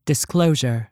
Disclosure.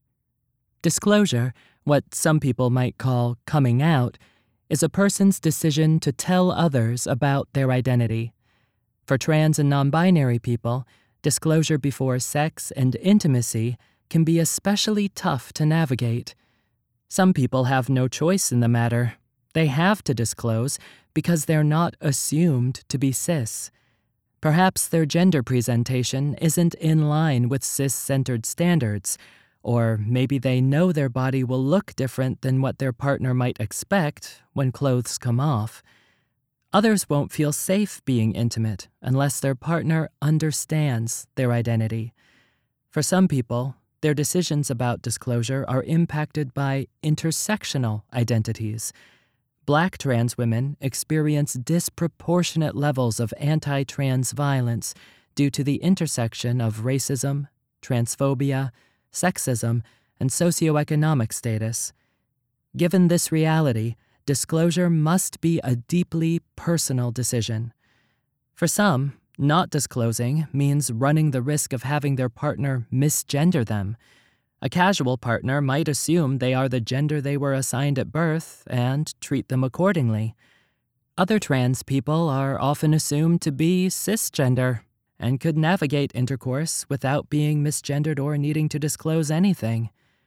Disclosure, what some people might call coming out, is a person's decision to tell others about their identity. For trans and non-binary people, disclosure before sex and intimacy can be especially tough to navigate. Some people have no choice in the matter. They have to disclose because they're not assumed to be cis. Perhaps their gender presentation isn't in line with cis-centered standards, or maybe they know their body will look different than what their partner might expect when clothes come off. Others won't feel safe being intimate unless their partner understands their identity. For some people, their decisions about disclosure are impacted by intersectional identities. Black trans women experience disproportionate levels of anti-trans violence due to the intersection of racism, transphobia, sexism, and socioeconomic status. Given this reality, disclosure must be a deeply personal decision. For some, not disclosing means running the risk of having their partner misgender them. A casual partner might assume they are the gender they were assigned at birth and treat them accordingly. Other trans people are often assumed to be cisgender and could navigate intercourse without being misgendered or needing to disclose anything.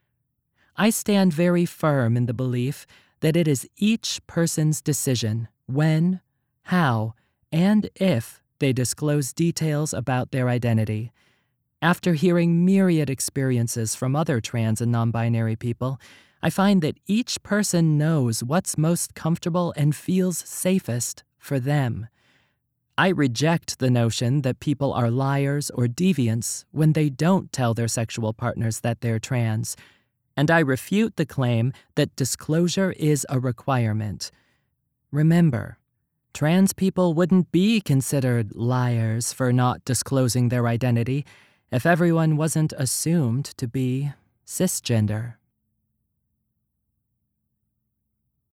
I stand very firm in the belief that it is each person's decision when, how, and if they disclose details about their identity. After hearing myriad experiences from other trans and non-binary people, I find that each person knows what's most comfortable and feels safest for them. I reject the notion that people are liars or deviants when they don't tell their sexual partners that they're trans, and I refute the claim that disclosure is a requirement. Remember, trans people wouldn't be considered liars for not disclosing their identity if everyone wasn't assumed to be cisgender.